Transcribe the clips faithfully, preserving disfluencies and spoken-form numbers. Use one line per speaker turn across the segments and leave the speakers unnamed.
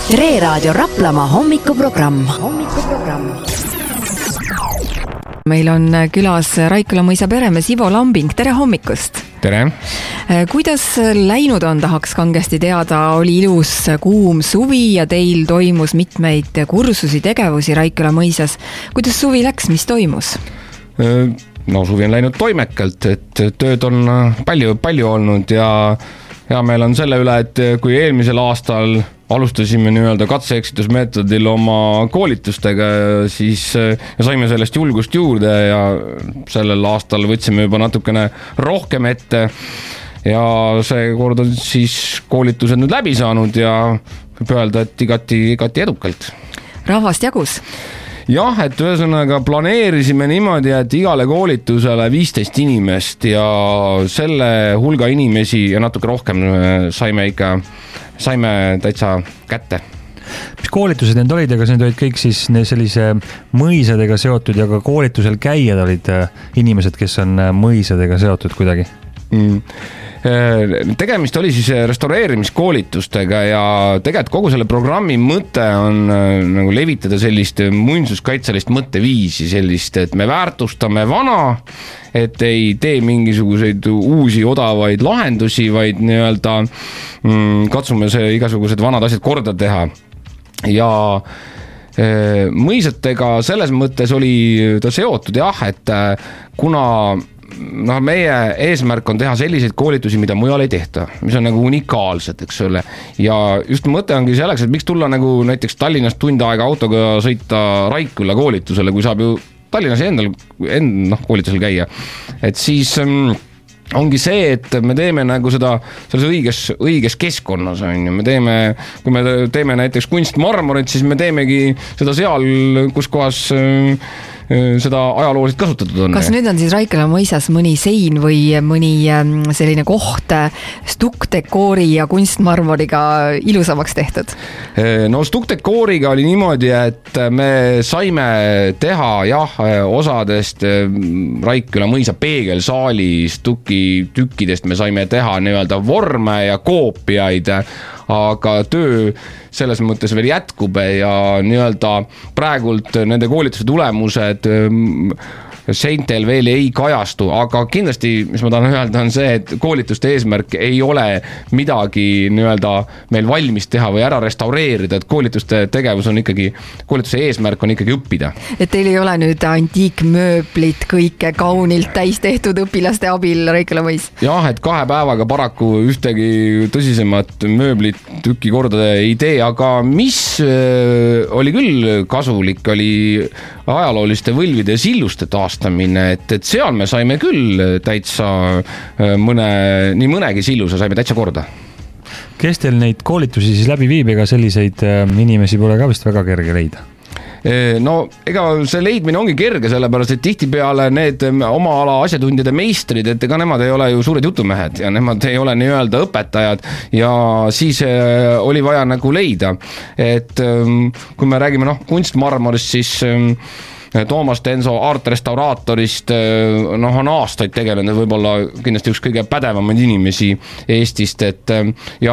Re Raadio Raplamaa hommikuprogramm. hommikuprogramm. Meil on külas Raikküla mõisa peremees Ivo Lambing. Tere hommikust!
Tere!
Kuidas läinud on, tahaks kangesti teada, oli ilus kuum suvi ja teil toimus mitmeid kursusi, tegevusi Raikküla mõisas. Kuidas suvi läks, mis toimus?
No suvi on läinud toimekalt, et tööd on palju, palju olnud ja hea meil on selle üle, et kui eelmisel aastal alustasime nii-öelda katse-eksitusmeetodil oma koolitustega, siis ja saime sellest julgust juurde ja sellel aastal võtsime juba natukene rohkem ette ja see kord on siis koolitused nüüd läbi saanud ja võib öelda, et igati, igati edukalt.
Rahvast jagus?
Jah, et ühesõnaga planeerisime niimoodi, et igale koolitusele viisteist inimest ja selle hulga inimesi ja natuke rohkem saime ikka, saime täitsa kätte.
Mis koolitused need olid, aga need olid kõik siis sellise mõisadega seotud ja ka koolitusel käijad olid inimesed, kes on mõisadega seotud kuidagi?
Mm. Tegemist oli siis restaureerimiskoolitustega ja tegelikult kogu selle programmi mõte on nagu levitada sellist muinsuskaitselist mõtteviisi, sellist, et me väärtustame vana, et ei tee mingisuguseid uusi odavaid lahendusi, vaid nii-öelda mm, katsume see igasugused vanad asjad korda teha. Ja mõisatega selles mõttes oli ta seotud jah, et kuna no meie eesmärk on teha selliseid koolitusi, mida mujal ei tehta, mis on nagu unikaalsed, eks ole. Ja just mõte ongi selleks, et miks tulla nagu näiteks Tallinnast tund aega autoga sõita Raikküla koolitusele, kui saab ju Tallinnas endal end, no, koolitusel käia. Et siis mm, ongi see, et me teeme nagu seda selles õiges, õiges keskkonnas on ju. Me teeme, kui me teeme näiteks kunstmarmorit, siis me teemegi seda seal, kus kohas seda ajalooliselt kasutatud on.
Kas nüüd on siis Raikküla mõisas mõni sein või mõni selline koht stukkdekoori ja kunstmarmoriga ilusamaks tehtud?
No stukkdekooriga oli niimoodi, et me saime teha jah, osadest Raikküla mõisa peegelsaali stukki tükkidest me saime teha nii-öelda vorme ja koopiaid, aga töö selles mõttes veel jätkub ja nii-öelda praegult nende koolituse tulemused seintel veel ei kajastu, aga kindlasti, mis ma tahan öelda, on see, et koolituste eesmärk ei ole midagi nii-öelda meil valmis teha või ära restaureerida, et koolituste tegevus on ikkagi, koolituse eesmärk on ikkagi õppida. Et
teil ei ole nüüd antiikmööblit kõike kaunilt täis tehtud õpilaste abil Raikküla mõis?
Jah, et kahe päevaga paraku ühtegi tõsisemat mööblit tüki korda ei tee, aga mis oli küll kasulik, oli ajalooliste võlvide ja silluste taastamine, et, et seal me saime küll täitsa mõne, nii mõnegi silluse saime täitsa korda.
Kes teil neid koolitusi siis läbi viib, ega selliseid inimesi pole ka vist väga kerge leida?
No ega see leidmine ongi kerge, sellepärast, et tihtipeale need oma ala asjatundjade meistrid, et ega nemad ei ole ju suured jutumehed ja nemad ei ole nii-öelda õpetajad ja siis oli vaja nagu leida, et kui me räägime noh, kunstmarmorist, siis Toomas Tenso Art Restauraatorist noh, on aastaid tegelenud, võib-olla kindlasti üks kõige pädevamaid inimesi Eestist, et ja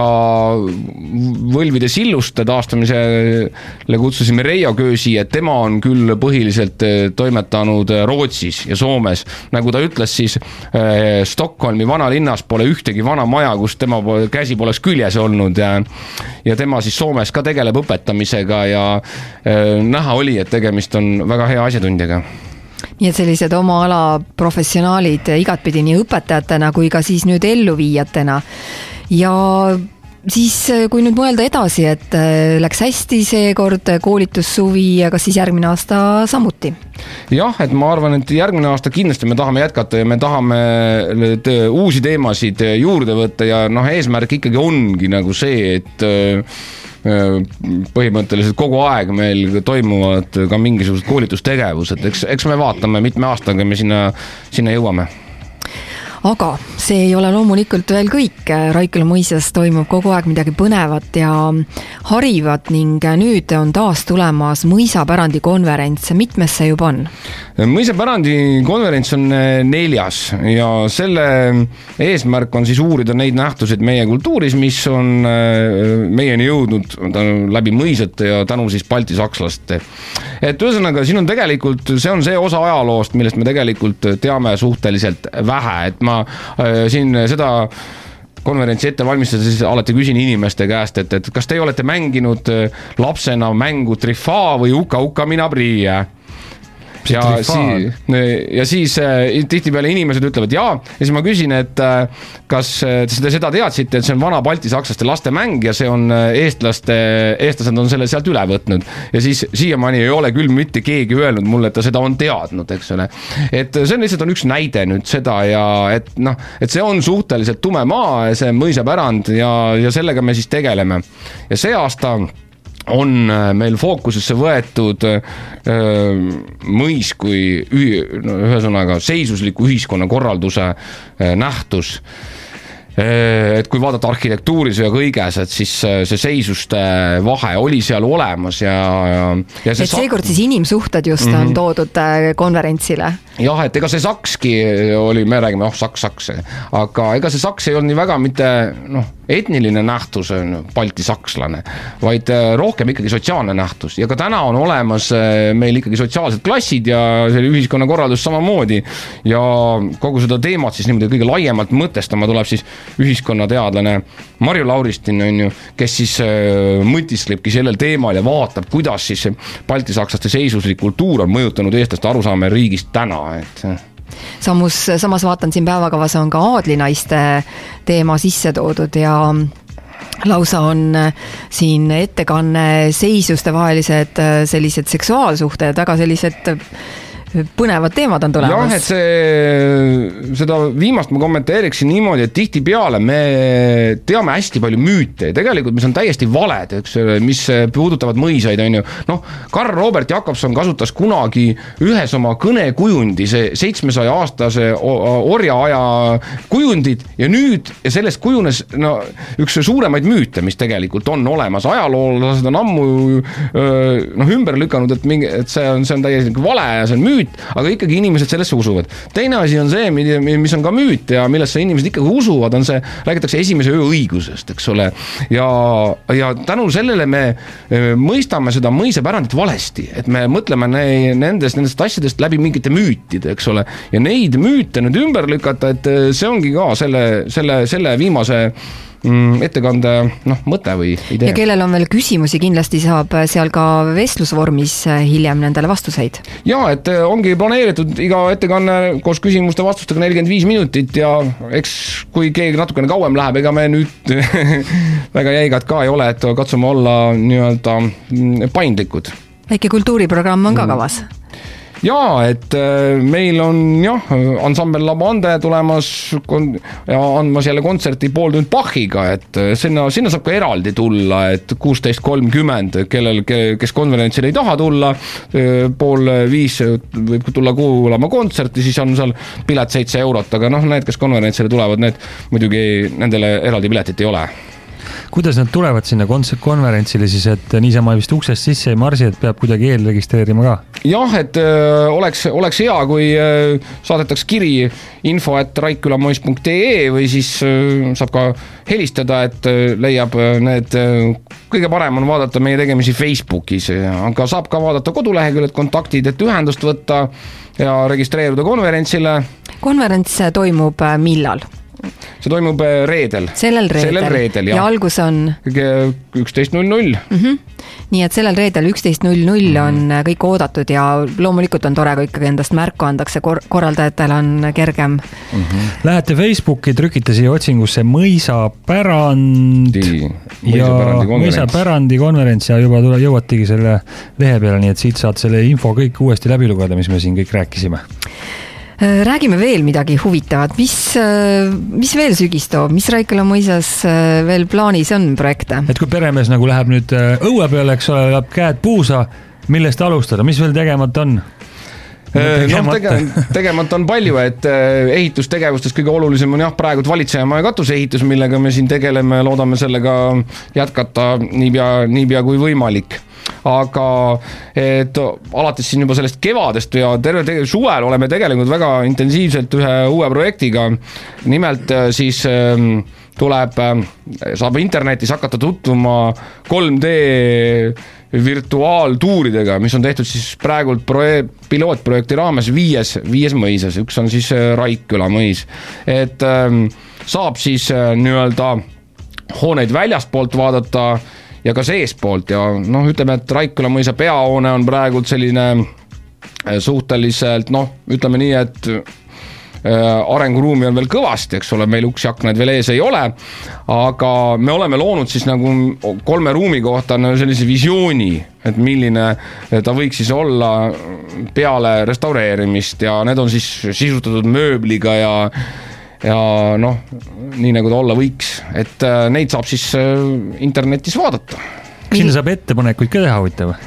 võlvide silluste taastamisele kutsusime Reijo Köösi, et tema on küll põhiliselt toimetanud Rootsis ja Soomes. Nagu ta ütles, siis Stockholmi vanalinnas pole ühtegi vana maja, kus tema käsi poleks küljes olnud ja, ja tema siis Soomes ka tegeleb õpetamisega ja näha oli, et tegemist on väga hea asjatundjaga.
Nii et sellised oma ala professionaalid igatpidi nii õpetajatena kui ka siis nüüd elluviijatena. Ja siis, kui nüüd mõelda edasi, et läks hästi seekord koolitussuvi ja kas siis järgmine aasta samuti?
Jah, et ma arvan, et järgmine aasta kindlasti me tahame jätkata ja me tahame uusi teemasid juurde võtta ja noh, eesmärk ikkagi ongi nagu see, et põhimõtteliselt kogu aeg meil toimuvad ka mingisugused koolitustegevused, eks, eks me vaatame mitme aastaga me sinna, sinna jõuame.
aga see ei ole loomulikult veel kõik. Raiküla mõisas toimub kogu aeg midagi põnevat ja harivat ning nüüd on taas tulemas mõisapärandi konverents. Mitmes see juba on?
Mõisapärandi konverents on neljas ja selle eesmärk on siis uurida neid nähtusid meie kultuuris, mis on meieni jõudnud läbi mõisate ja tänu siis baltisakslaste. Et ühesõnaga, siin on tegelikult, see on see osa ajaloost, millest me tegelikult teame suhteliselt vähe, et ma siin seda konverentsi ette valmistades siis alati küsin inimeste käest, et, et kas te olete mänginud lapsena mängu Trifaa või Uka Uka mina Priia? Ja, sii, ja siis tihtipeale inimesed ütlevad jaa, ja siis ma küsin, et kas te seda teadsite, et see on vana baltisakslaste laste mäng ja see on eestlaste, eestlased on selle sealt üle võtnud ja siis siiamaani ei ole küll mitte keegi öelnud mulle, et ta seda on teadnud, eks ole. Et see on lihtsalt on üks näide nüüd seda ja et noh, et see on suhteliselt tume maa, see mõisapärand ja, ja sellega me siis tegeleme. Ja see aasta on meil fookusesse võetud öö, mõis kui üh, no, ühesõnaga seisusliku ühiskonna korralduse öö, nähtus. Et kui vaadata arhitektuuris ja kõiges, et siis see seisuste vahe oli seal olemas ja, ja, ja see
et seekord siis inimsuhted just on mm-hmm. toodud konverentsile.
Jah, et ega see sakski oli, me räägime, oh saks, saks, aga ega see saks ei olnud nii väga mitte noh, etniline nähtus on baltisakslane, vaid rohkem ikkagi sotsiaalne nähtus ja ka täna on olemas meil ikkagi sotsiaalsed klassid ja selle ühiskonna korraldus samamoodi ja kogu seda teemat siis niimoodi kõige laiemalt mõtestama tuleb siis ühiskonnateadlane Marju Lauristin on ju, kes siis mõtisklebki sellel teemal ja vaatab, kuidas siis baltisakslaste seisuslik kultuur on mõjutanud eestlaste arusaame riigist täna, et
Samus, samas vaatan siin päevakavas on ka aadlinaiste teema sisse toodud ja lausa on siin ettekanne seisuste vahelised sellised seksuaalsuhted, väga sellised põnevad teemad on tulemas.
Jah, et see, seda viimast ma kommenteeriksin niimoodi, et tihtipeale me teame hästi palju müüte, tegelikult mis on täiesti valed, eks, mis puudutavad mõisaid, on ju. Noh, Karl Robert Jakobson kasutas kunagi ühes oma kõnekujundi, see seitsmesaja aastase orjaaja kujundid ja nüüd ja sellest kujunes no, üks suuremaid müüte, mis tegelikult on olemas. Ajaloolased on ammu noh, ümber lükanud, et, mingi, et see on, see on täiesti vale ja see on müüt, aga ikkagi inimesed sellesse usuvad. Teine asi on see, mis on ka müüt ja millesse inimesed ikkagi usuvad, on see, räägitakse esimese öö õigusest, eks ole. Ja, ja tänu sellele me mõistame seda mõisapärandit valesti, et me mõtleme nendest, nendest asjadest läbi mingite müütide, eks ole. Ja neid müüte nüüd ümber lükata, et see ongi ka selle, selle, selle viimase ettekande noh, mõte või idee.
Ja kellel on veel küsimusi, kindlasti saab seal ka vestlusvormis hiljem nendele vastuseid.
Ja, et ongi planeeritud iga ettekanne koos küsimuste vastustega nelikümmend viis minutit ja eks kui keegi natukene kauem läheb, ega me nüüd väga jäigad ka ei ole, et katsume olla nii-öelda paindlikud.
Väike kultuuriprogramm on ka kavas.
Jaa, et meil on jah, ansambel Labande tulemas ja andmas jälle kontserti pool tund Bachiga, et sinna, sinna saab ka eraldi tulla, et kuusteist kolmkümmend, kellel, kes konverentsile ei taha tulla, pool viis võib tulla kuulama kontserti, siis on seal pilet seitse eurot, aga noh, need, kes konverentsile tulevad, need muidugi nendele eraldi piletit ei ole.
Kuidas nad tulevad sinna konverentsile siis, et niisama vist uksest sisse ei marsi, et peab kuidagi eelregistreerima ka?
Jah, et öö, oleks, oleks hea, kui öö, saadetaks kiri info at raikülamois punkt ee või siis öö, saab ka helistada, et öö, leiab öö, need, öö, kõige parem on vaadata meie tegemisi Facebookis, aga saab ka vaadata koduleheküljed, kontaktid, et ühendust võtta ja registreeruda konverentsile.
Konverents toimub millal?
See toimub reedel.
Sellel reedel.
Sellel reedel ja.
Ja algus on?
üksteist null null.
Mm-hmm. Nii et sellel reedel üksteist null null on kõik oodatud ja loomulikult on tore, kui ikkagi endast märku andakse, kor- korraldajatel on kergem.
Mm-hmm. Lähete Facebooki, trükite siia otsingusse mõisapärand ja mõisapärandi konverents ja juba tule, jõuatigi selle lehe peale, nii et siit saad selle info kõik uuesti läbi lugeda, mis me siin kõik rääkisime.
Räägime veel midagi huvitavat, mis, mis veel sügis toob, mis Raiküla mõisas veel plaanis on projekte?
Et kui peremees nagu läheb nüüd õue peale, eks ole, läheb käed puusa, millest alustada, mis veel tegemata on?
noh, tegemata. tegemata on palju, et ehitustegevustes kõige olulisem on jah, praegu valitsejamaa ja katuseehitus, millega me siin tegeleme, loodame sellega jätkata niipea, niipea kui võimalik. Aga et alates siin juba sellest kevadest ja terve tege, suvel oleme tegelenud väga intensiivselt ühe uue projektiga. Nimelt siis tuleb, saab internetis hakata tutvuma kolm D virtuaaltuuridega, mis on tehtud siis praegult proje, pilootprojekti raames viies, viies mõisas. Üks on siis Raikküla mõis. Et saab siis nii-öelda hooneid väljastpoolt vaadata ja ka seespoolt ja noh, ütleme, et Raikküla mõisa peahoone on praegult selline suhteliselt, noh, ütleme nii, et arenguruumi on veel kõvasti, eks ole, meil uksi aknaid veel ees ei ole, aga me oleme loonud siis nagu kolme ruumi kohta sellise visiooni, et milline ta võiks siis olla peale restaureerimist ja need on siis sisutatud mööbliga ja ja noh, nii nagu ta olla võiks, et neid saab siis internetis vaadata.
Sinna saab ettepanekuid ka teha huvitav?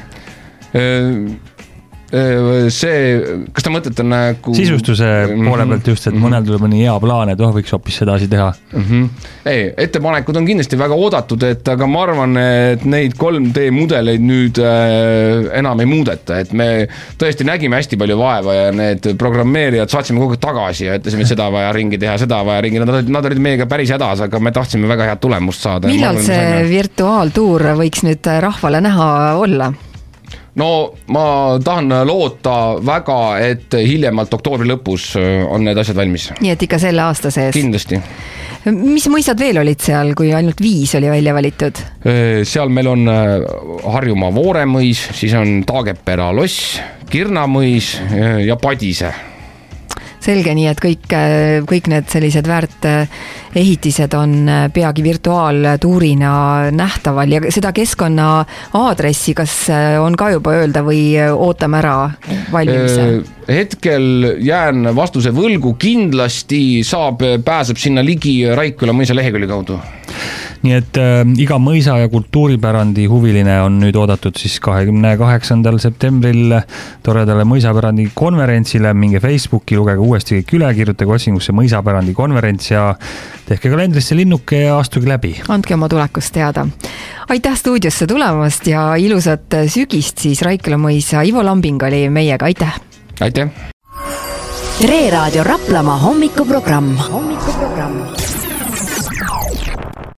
See, kas te mõtlete nagu
sisustuse poole pealt just, et mõnel tuleb nii hea plaan, et oh, võiks hoopis sedasi teha.
Mm-hmm. Ei, ettepanekud on kindlasti väga oodatud, et aga ma arvan, et neid kolm D mudeleid nüüd äh, enam ei muudeta, et me tõesti nägime hästi palju vaeva ja need programmeerijad saatsime kogu tagasi ja ütlesime, et seda vaja ringi teha, seda vaja ringi, nad, nad olid meiega päris hädas, aga me tahtsime väga head tulemust saada.
Millal arvan, see saime... virtuaaltuur võiks nüüd rahvale näha olla?
No ma tahan loota väga, et hiljemalt oktoobri lõpus on need asjad valmis.
Nii et ikka selle aasta sees?
Kindlasti.
Mis mõisad veel olid seal, kui ainult viis oli välja valitud?
Seal meil on Harjumaa Vooremõis, siis on Taagepera loss, Kirnamõis ja Padise.
Selge, nii et kõik, kõik need sellised väärt ehitised on peagi virtuaaltuurina nähtaval ja seda keskkonna aadressi, kas on ka juba öelda või ootame ära valmimise?
Hetkel jään vastuse võlgu, kindlasti saab, pääseb sinna ligi Raikküla mõisa lehekülje kaudu.
Nii et äh, iga mõisa ja kultuuripärandi huviline on nüüd oodatud siis kahekümne kaheksandal septembril toredale mõisapärandi konverentsile, minge Facebooki, lugege uuesti kõik üle, kirjutage otsingusse mõisapärandi konverents ja tehke kalendrisse linnuke ja astuge läbi.
Andke oma tulekust teada. Aitäh stuudiosse tulemast ja ilusat sügist siis Raikküla mõisa. Ivo Lambing oli meiega, aitäh!
Aitäh!
Re Raadio Raplamaa hommikuprogramm. hommikuprogramm.